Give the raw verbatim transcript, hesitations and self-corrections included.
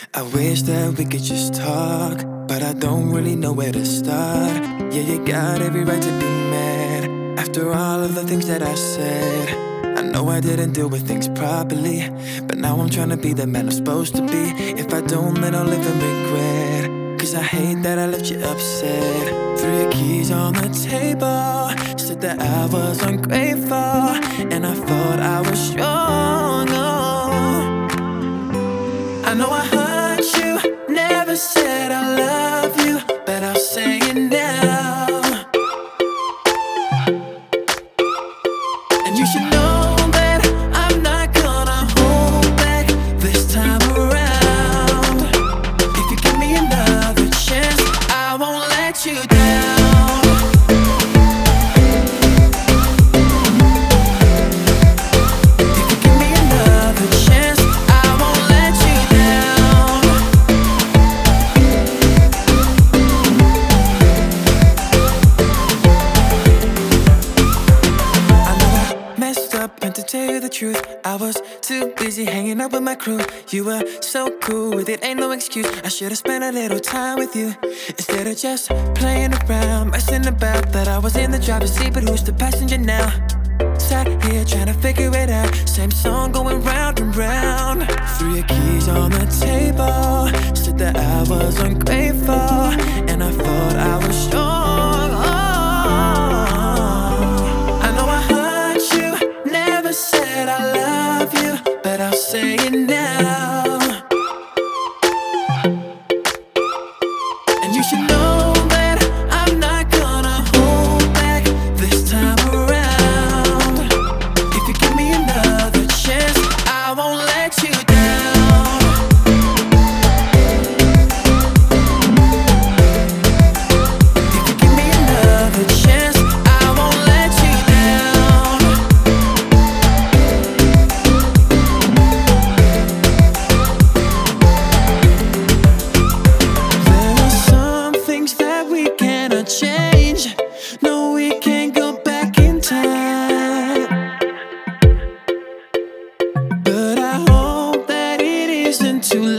I wish that we could just talk, but I don't really know where to start. Yeah, you got every right to be mad after all of the things that I said. I know I didn't deal with things properly, but now I'm trying to be the man I'm supposed to be. If I don't, then I'll live in regret, cause I hate that I left you upset. Threw your keys on the table, said that I was ungrateful, and I thought I was strong. Oh, I know I hurt you, never said I love you, but I'll say it now. And you should know that I'm not gonna hold back this time around. If you give me another chance, I won't let you down. And to tell you the truth, I was too busy hanging out with my crew. You were so cool with it, ain't no excuse. I should've spent a little time with you instead of just playing around, messing about. That I was in the driver's seat, but who's the passenger now? Sat here trying to figure it out, same song going round and round. Threw your keys on the table, said that I was ungrateful, and I thought I was strong. Oh, I know I hurt you, never said I love you, but I'll say it now. And you should know that I'm not gonna hold back this time around. If you give me another chance, I won't let you down. If you give me another chance, I won't let you down. There are some things that we cannot change. No, we can't go back in time. But I hope that it isn't too